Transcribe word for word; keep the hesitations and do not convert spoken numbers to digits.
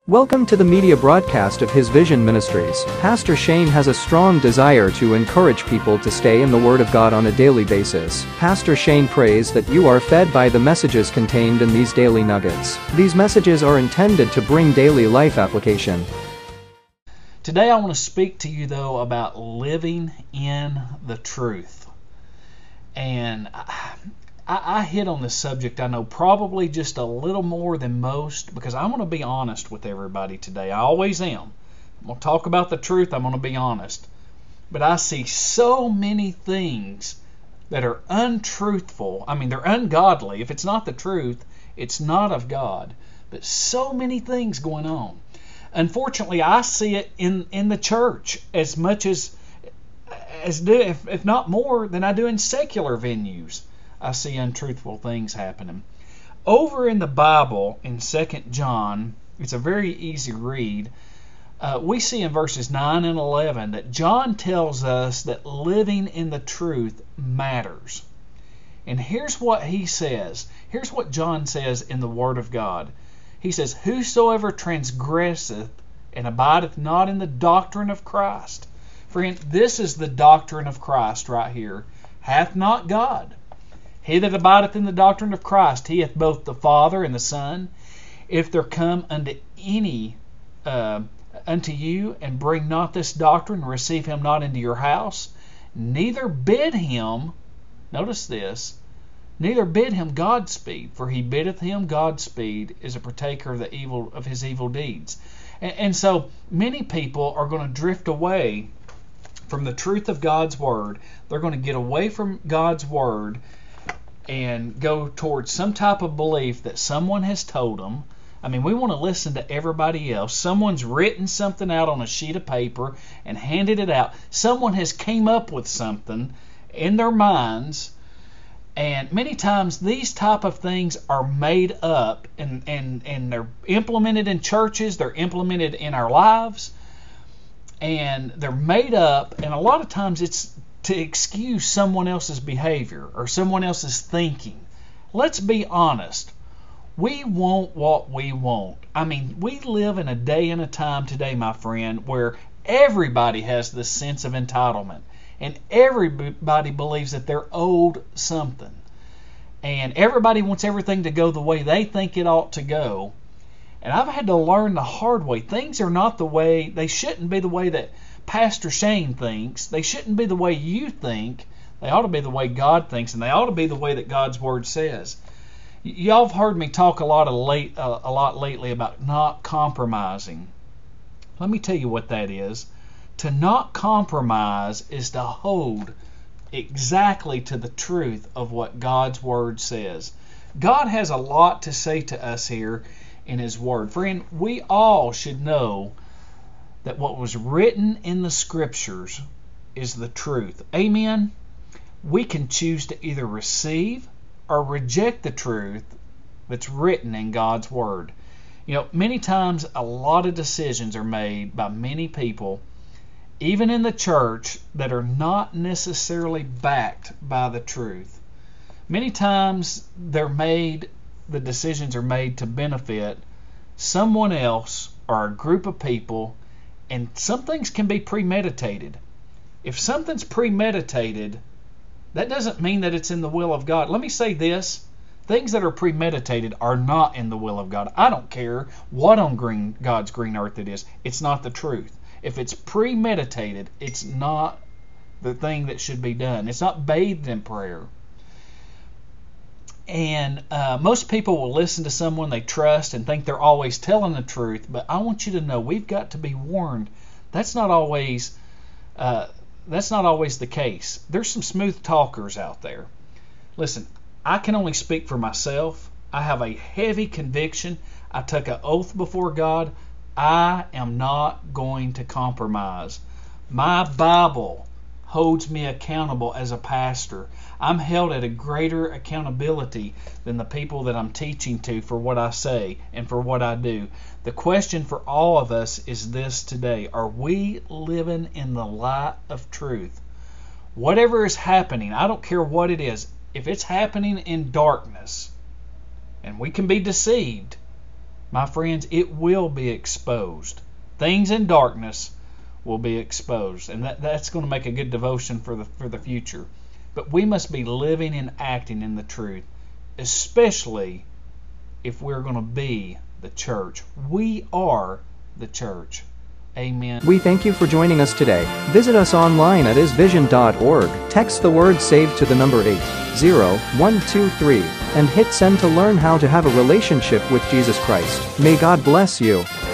Welcome to the media broadcast of His Vision Ministries. Pastor Shane has a strong desire to encourage people to stay in the Word of God on a daily basis. Pastor Shane prays that you are fed by the messages contained in these daily nuggets. These messages are intended to bring daily life application. Today I want to speak to you though about living in the truth. And I, I, I hit on this subject, I know, probably just a little more than most, because I want to be honest with everybody today. I always am. I'm going to talk about the truth. I'm going to be honest. But I see so many things that are untruthful. I mean, they're ungodly. If it's not the truth, it's not of God. But so many things going on. Unfortunately, I see it in, in the church as much as, as do, if, if not more, than I do in secular venues. I see untruthful things happening. Over in the Bible, in Second John, it's a very easy read, uh, we see in verses nine and eleven that John tells us that living in the truth matters. And here's what he says. Here's what John says in the Word of God. He says, "Whosoever transgresseth and abideth not in the doctrine of Christ." Friend, this is the doctrine of Christ right here. "Hath not God. He that abideth in the doctrine of Christ, he hath both the Father and the Son. If there come unto any uh, unto you, and bring not this doctrine, receive him not into your house, neither bid him," notice this, "neither bid him Godspeed, for he biddeth him Godspeed is a partaker of the evil of his evil deeds." And, and so many people are going to drift away from the truth of God's Word. They're going to get away from God's Word and go towards some type of belief that someone has told them. I mean, we want to listen to everybody else. Someone's written something out on a sheet of paper and handed it out. Someone has came up with something in their minds, and many times these type of things are made up, and, and, and they're implemented in churches, they're implemented in our lives, and they're made up, and a lot of times it's to excuse someone else's behavior or someone else's thinking. Let's be honest. We want what we want. I mean, we live in a day and a time today, my friend, where everybody has this sense of entitlement. And everybody believes that they're owed something. And everybody wants everything to go the way they think it ought to go. And I've had to learn the hard way. Things are not the way, they shouldn't be the way that Pastor Shane thinks. They shouldn't be the way you think. They ought to be the way God thinks, and they ought to be the way that God's Word says. Y- y'all have heard me talk a lot of late, uh, a lot lately about not compromising. Let me tell you what that is. To not compromise is to hold exactly to the truth of what God's Word says. God has a lot to say to us here in His Word. Friend, we all should know that what was written in the Scriptures is the truth. Amen? We can choose to either receive or reject the truth that's written in God's Word. You know, many times a lot of decisions are made by many people, even in the church, that are not necessarily backed by the truth. Many times they're made, the decisions are made to benefit someone else or a group of people. And some things can be premeditated. If something's premeditated, that doesn't mean that it's in the will of God. Let me say this. Things that are premeditated are not in the will of God. I don't care what on green, God's green earth it is. It's not the truth. If it's premeditated, it's not the thing that should be done. It's not bathed in prayer. And uh, most people will listen to someone they trust and think they're always telling the truth. But I want you to know, we've got to be warned. That's not always uh, that's not always the case. There's some smooth talkers out there. Listen, I can only speak for myself. I have a heavy conviction. I took an oath before God. I am not going to compromise. My Bible holds me accountable as a pastor. I'm held at a greater accountability than the people that I'm teaching to for what I say and for what I do. The question for all of us is this today. Are we living in the light of truth? Whatever is happening, I don't care what it is, if it's happening in darkness, and we can be deceived, my friends, it will be exposed. Things in darkness will be exposed, and that, that's going to make a good devotion for the for the future. But we must be living and acting in the truth, especially if we're going to be the church. We are the church. Amen. We thank you for joining us today. Visit us online at is vision dot org. Text the word SAVE to the number eight zero one two three and hit send to learn how to have a relationship with Jesus Christ. May God bless you.